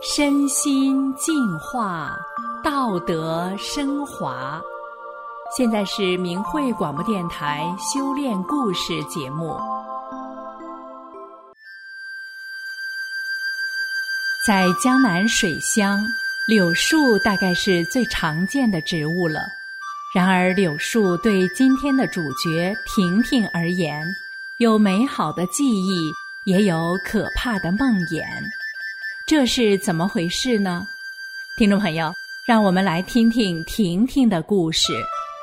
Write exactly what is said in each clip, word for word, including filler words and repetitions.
身心净化，道德升华。现在是明慧广播电台修炼故事节目。在江南水乡，柳树大概是最常见的植物了。然而柳树对今天的主角婷婷而言，有美好的记忆，也有可怕的梦魇。这是怎么回事呢？听众朋友，让我们来听听婷婷的故事。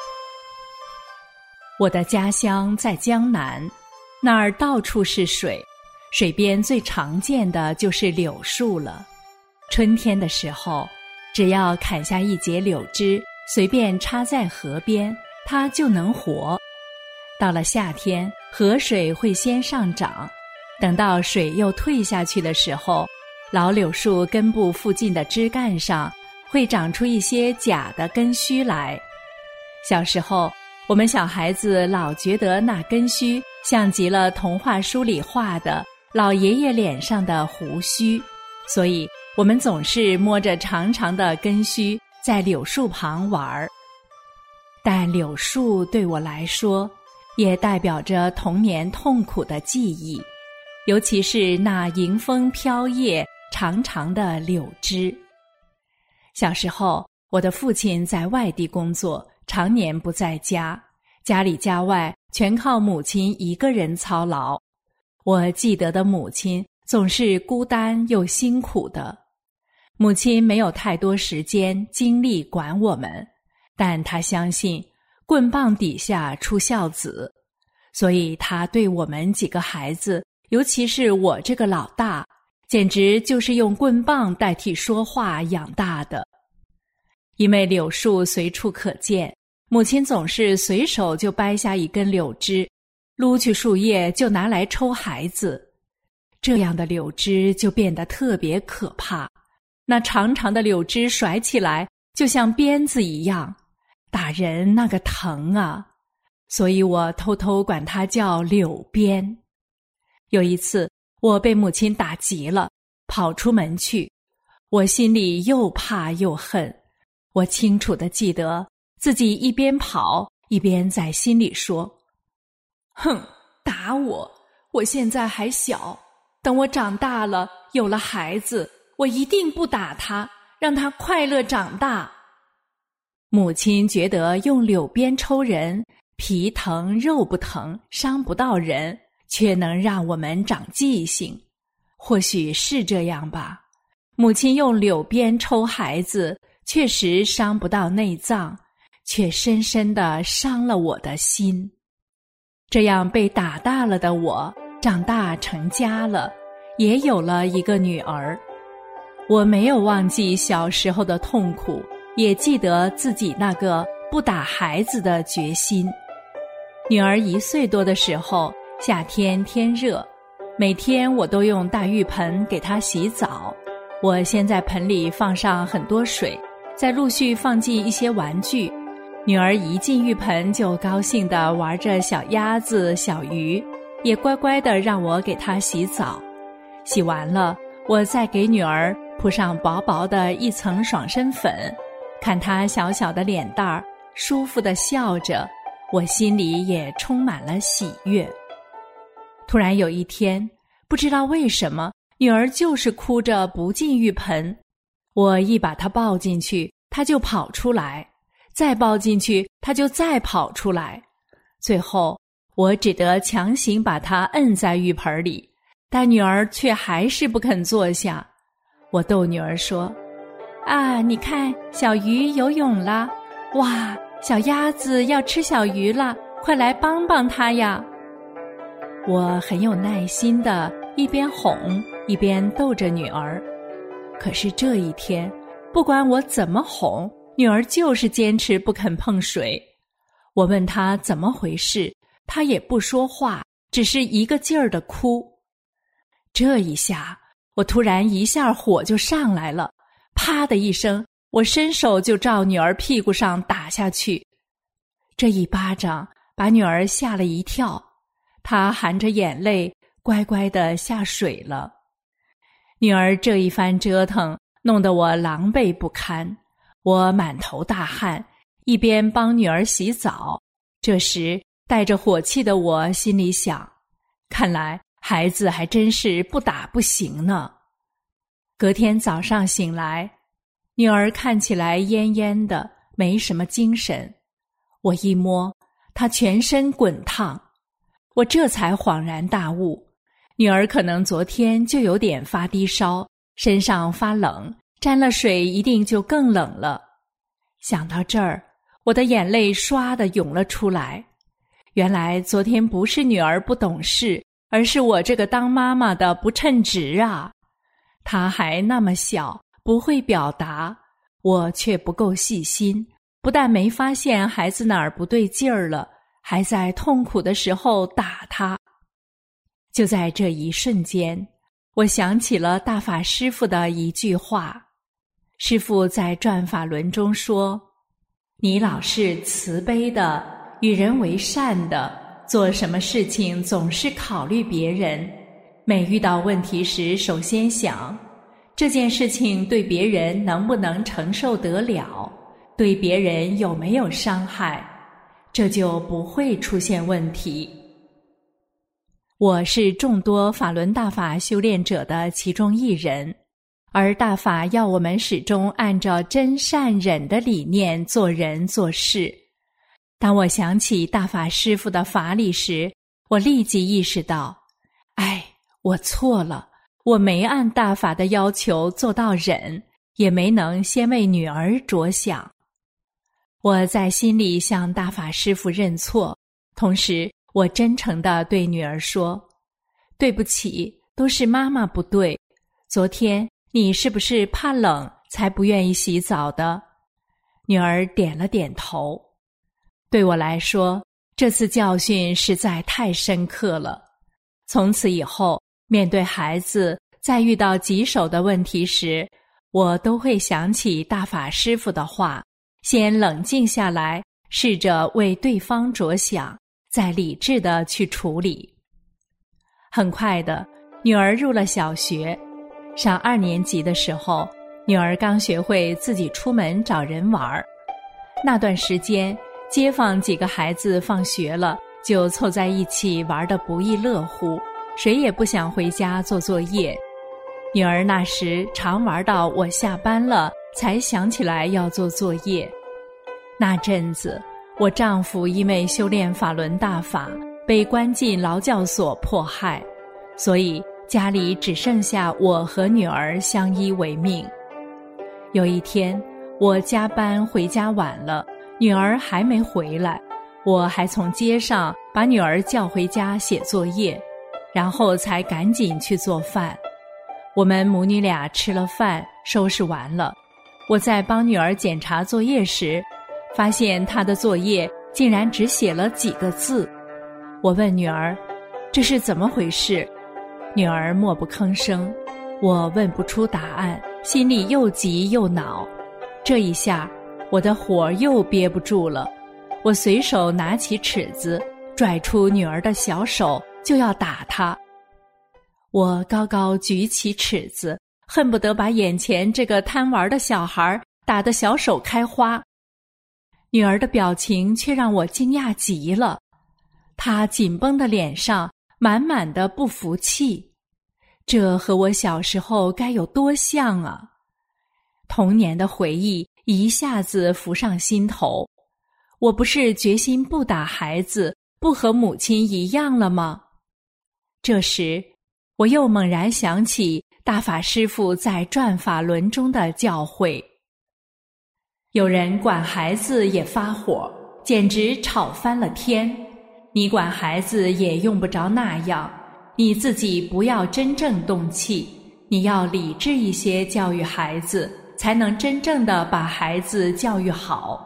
我的家乡在江南，那儿到处是水，水边最常见的就是柳树了。春天的时候，只要砍下一节柳枝，随便插在河边，它就能活。到了夏天，河水会先上涨，等到水又退下去的时候，老柳树根部附近的枝干上会长出一些假的根须来。小时候，我们小孩子老觉得那根须像极了童话书里画的老爷爷脸上的胡须，所以我们总是摸着长长的根须在柳树旁玩。但柳树对我来说，也代表着童年痛苦的记忆，尤其是那迎风飘曳长长的柳枝。小时候，我的父亲在外地工作，常年不在家，家里家外全靠母亲一个人操劳。我记得的母亲总是孤单又辛苦的。母亲没有太多时间精力管我们，但她相信棍棒底下出孝子，所以她对我们几个孩子，尤其是我这个老大，简直就是用棍棒代替说话养大的。因为柳树随处可见，母亲总是随手就掰下一根柳枝，撸去树叶就拿来抽孩子。这样的柳枝就变得特别可怕，那长长的柳枝甩起来就像鞭子一样，打人那个疼啊！所以我偷偷管它叫柳鞭。有一次，我被母亲打急了，跑出门去，我心里又怕又恨。我清楚地记得自己一边跑一边在心里说：哼，打我，我现在还小，等我长大了，有了孩子，我一定不打他，让他快乐长大。母亲觉得用柳鞭抽人，皮疼肉不疼，伤不到人，却能让我们长记性。或许是这样吧，母亲用柳鞭抽孩子，确实伤不到内脏，却深深地伤了我的心。这样被打大了的我，长大成家了，也有了一个女儿。我没有忘记小时候的痛苦，也记得自己那个不打孩子的决心。女儿一岁多的时候，夏天天热，每天我都用大浴盆给她洗澡。我先在盆里放上很多水，再陆续放进一些玩具。女儿一进浴盆就高兴地玩着小鸭子、小鱼，也乖乖地让我给她洗澡。洗完了，我再给女儿铺上薄薄的一层爽身粉，看她小小的脸蛋儿舒服地笑着，我心里也充满了喜悦。突然有一天，不知道为什么，女儿就是哭着不进浴盆。我一把她抱进去，她就跑出来，再抱进去，她就再跑出来。最后，我只得强行把她摁在浴盆里，但女儿却还是不肯坐下。我逗女儿说：啊，你看，小鱼游泳了，哇，小鸭子要吃小鱼了，快来帮帮它呀。我很有耐心地一边哄一边逗着女儿。可是这一天，不管我怎么哄，女儿就是坚持不肯碰水。我问她怎么回事，她也不说话，只是一个劲儿地哭。这一下，我突然一下火就上来了，啪的一声，我伸手就照女儿屁股上打下去。这一巴掌把女儿吓了一跳，她含着眼泪乖乖地下水了。女儿这一番折腾， 弄得我狼狈不堪。我满头大汗，一边帮女儿洗澡。这时带着火气的我心里想，看来孩子还真是不打不行呢。隔天早上醒来，女儿看起来恹恹的，没什么精神。我一摸，她全身滚烫。我这才恍然大悟，女儿可能昨天就有点发低烧，身上发冷，沾了水一定就更冷了。想到这儿，我的眼泪唰地涌了出来。原来昨天不是女儿不懂事，而是我这个当妈妈的不称职啊。她还那么小，不会表达，我却不够细心，不但没发现孩子哪儿不对劲儿了，还在痛苦的时候打她。就在这一瞬间，我想起了大法师父的一句话。师父在转法轮中说，你老是慈悲的，与人为善的，做什么事情总是考虑别人，每遇到问题时首先想，这件事情对别人能不能承受得了，对别人有没有伤害，这就不会出现问题。我是众多法轮大法修炼者的其中一人，而大法要我们始终按照真善忍的理念做人做事。当我想起大法师父的法理时，我立即意识到，哎，我错了，我没按大法的要求做到忍，也没能先为女儿着想。我在心里向大法师父认错，同时我真诚地对女儿说，对不起，都是妈妈不对，昨天你是不是怕冷才不愿意洗澡的？女儿点了点头。对我来说，这次教训实在太深刻了。从此以后，面对孩子，在遇到棘手的问题时，我都会想起大法师父的话，先冷静下来，试着为对方着想，再理智地去处理。很快的，女儿入了小学。上二年级的时候，女儿刚学会自己出门找人玩。那段时间，街坊几个孩子放学了，就凑在一起玩得不亦乐乎，谁也不想回家做作业。女儿那时常玩到我下班了，才想起来要做作业。那阵子，我丈夫因为修炼法轮大法，被关进劳教所迫害，所以家里只剩下我和女儿相依为命。有一天，我加班回家晚了，女儿还没回来，我还从街上把女儿叫回家写作业，然后才赶紧去做饭。我们母女俩吃了饭，收拾完了，我在帮女儿检查作业时，发现她的作业竟然只写了几个字。我问女儿，这是怎么回事？女儿默不吭声，我问不出答案，心里又急又恼。这一下，我的火又憋不住了，我随手拿起尺子，拽出女儿的小手，就要打她。我高高举起尺子，恨不得把眼前这个贪玩的小孩打得小手开花。女儿的表情却让我惊讶极了，她紧绷的脸上满满的不服气，这和我小时候该有多像啊！童年的回忆一下子浮上心头，我不是决心不打孩子，不和母亲一样了吗？这时，我又猛然想起大法师父在转法轮中的教诲。有人管孩子也发火，简直吵翻了天。你管孩子也用不着那样，你自己不要真正动气，你要理智一些教育孩子，才能真正的把孩子教育好。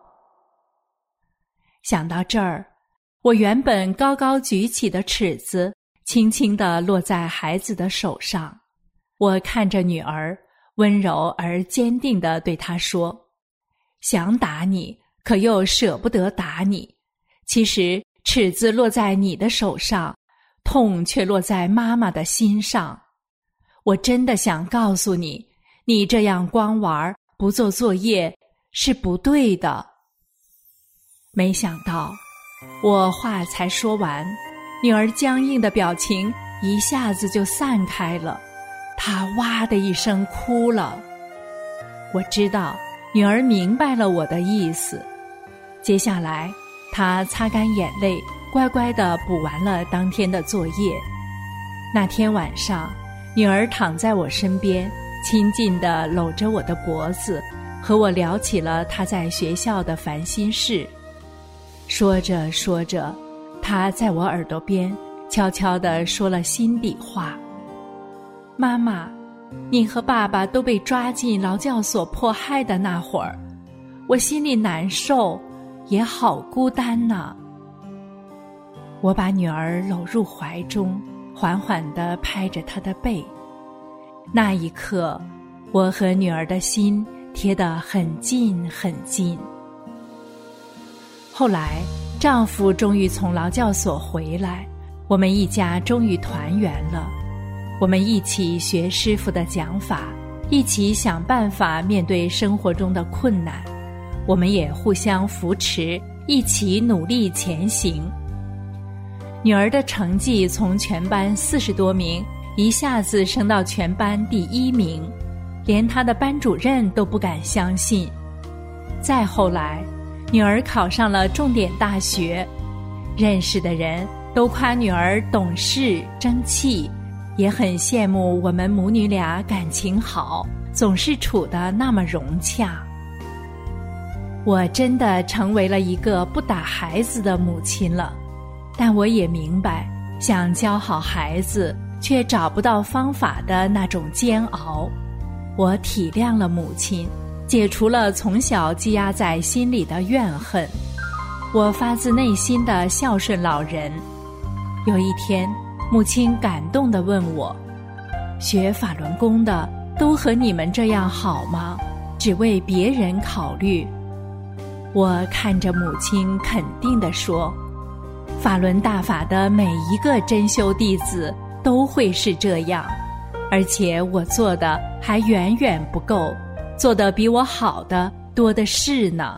想到这儿，我原本高高举起的尺子轻轻地落在孩子的手上。我看着女儿，温柔而坚定地对她说，想打你，可又舍不得打你。其实尺子落在你的手上，痛却落在妈妈的心上。我真的想告诉你， 你这样光玩不做作业是不对的。没想到我话才说完，女儿僵硬的表情一下子就散开了，她哇的一声哭了。我知道女儿明白了我的意思，接下来她擦干眼泪，乖乖地补完了当天的作业。那天晚上，女儿躺在我身边，亲近地搂着我的脖子，和我聊起了她在学校的烦心事。说着说着，她在我耳朵边悄悄地说了心底话：妈妈，你和爸爸都被抓进劳教所迫害的那会儿，我心里难受，也好孤单呢。我把女儿搂入怀中，缓缓地拍着她的背。那一刻，我和女儿的心贴得很近很近。后来，丈夫终于从劳教所回来，我们一家终于团圆了。我们一起学师父的讲法，一起想办法面对生活中的困难。我们也互相扶持，一起努力前行。女儿的成绩从全班四十多名一下子升到全班第一名，连她的班主任都不敢相信。再后来，女儿考上了重点大学，认识的人都夸女儿懂事争气，也很羡慕我们母女俩感情好，总是处得那么融洽。我真的成为了一个不打孩子的母亲了，但我也明白，想教好孩子却找不到方法的那种煎熬。我体谅了母亲，解除了从小积压在心里的怨恨，我发自内心的孝顺老人。有一天，母亲感动地问我：学法轮功的都和你们这样好吗？只为别人考虑。我看着母亲肯定地说：法轮大法的每一个真修弟子都会是这样，而且我做的还远远不够，做得比我好的多的是呢。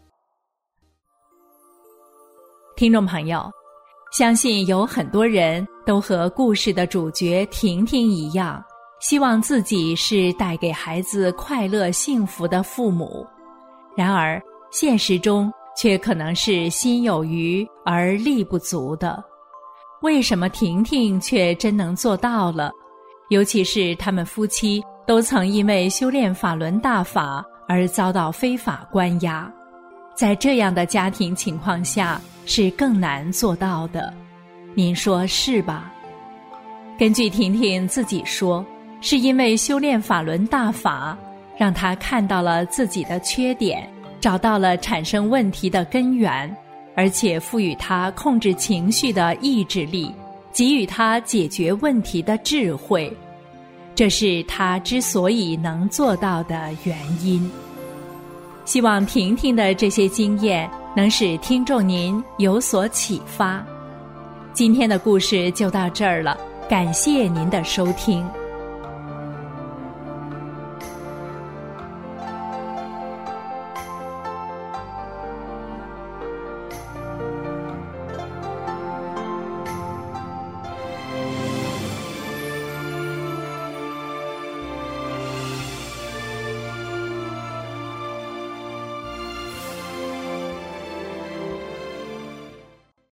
听众朋友，相信有很多人都和故事的主角婷婷一样，希望自己是带给孩子快乐幸福的父母，然而现实中却可能是心有余而力不足的。为什么婷婷却真能做到了？尤其是他们夫妻都曾因为修炼法轮大法而遭到非法关押，在这样的家庭情况下是更难做到的，您说是吧？根据婷婷自己说，是因为修炼法轮大法，让她看到了自己的缺点，找到了产生问题的根源，而且赋予她控制情绪的意志力，给予她解决问题的智慧。这是她之所以能做到的原因。希望婷婷的这些经验能使听众您有所启发。今天的故事就到这儿了，感谢您的收听。